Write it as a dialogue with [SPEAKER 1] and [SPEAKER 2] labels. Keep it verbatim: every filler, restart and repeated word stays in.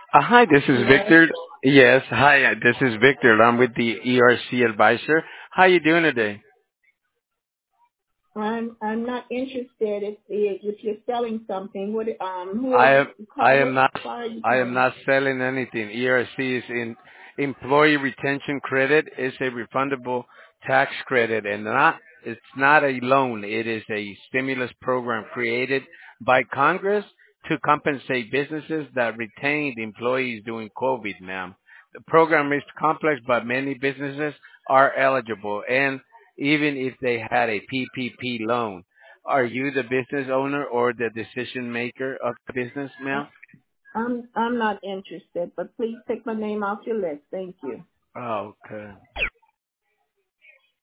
[SPEAKER 1] Uh, hi, this is
[SPEAKER 2] Hello.
[SPEAKER 1] Victor. Yes, hi, uh, this is Victor. I'm with the E R C advisor. How you doing today?
[SPEAKER 2] I'm I'm not interested if if you're selling something. What um who are
[SPEAKER 1] I
[SPEAKER 2] you?
[SPEAKER 1] am I
[SPEAKER 2] Call
[SPEAKER 1] am
[SPEAKER 2] what
[SPEAKER 1] not
[SPEAKER 2] car are you
[SPEAKER 1] I am
[SPEAKER 2] calling?
[SPEAKER 1] not selling anything. E R C is in employee retention credit. It's a refundable tax credit and not it's not a loan. It is a stimulus program created by Congress to compensate businesses that retained employees during COVID, ma'am. The program is complex, but many businesses are eligible, and even if they had a P P P loan. Are you the business owner or the decision maker of the business,
[SPEAKER 2] Uh,
[SPEAKER 1] ma'am?
[SPEAKER 2] I'm I'm not interested, but please take my name off your list. Thank you.
[SPEAKER 1] Oh, okay.